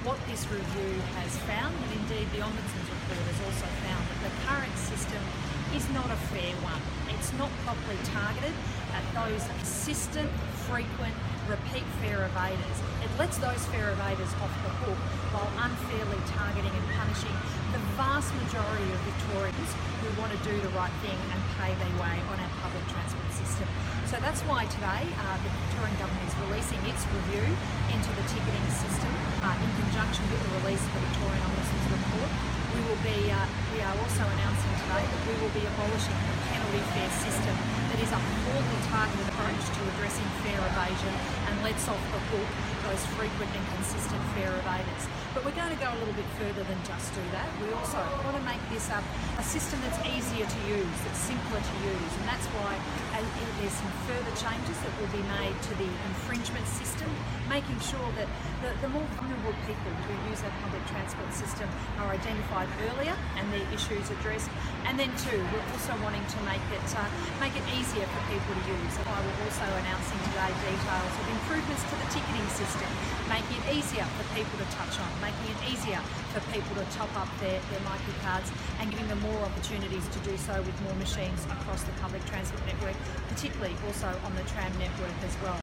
what this review has found, and indeed the Ombudsman's report has also found, that the current system is not a fair one. It's not properly targeted at those persistent, frequent, repeat fare evaders. It lets those fare evaders off the hook while unfairly targeting and punishing the vast majority of Victorians who want to do the right thing and pay their way on our public transport system. So that's why today the Victorian Government is releasing its review into the ticketing system in conjunction with the release of the Victorian Ombudsman's report. We are also announcing today that we will be abolishing the penalty fare system that is a poorly targeted approach to addressing fare evasion and lets off the hook those frequent and consistent fare evaders. But we're going to go a little bit further than just do that. We also want to make this a system that's easier to use, that's simpler to use, and that's why there's some further changes that will be made to the infringement system, making sure that the more vulnerable people who use our public transport system are identified earlier and their issues addressed. And then too, we're also wanting to make it easier for people to use. And we're also announcing today details of improvements to the ticketing system, making it easier for people to touch on, making it easier for people to top up their Myki cards and giving them more opportunities to do so with more machines across the public transport network, particularly also on the tram network as well.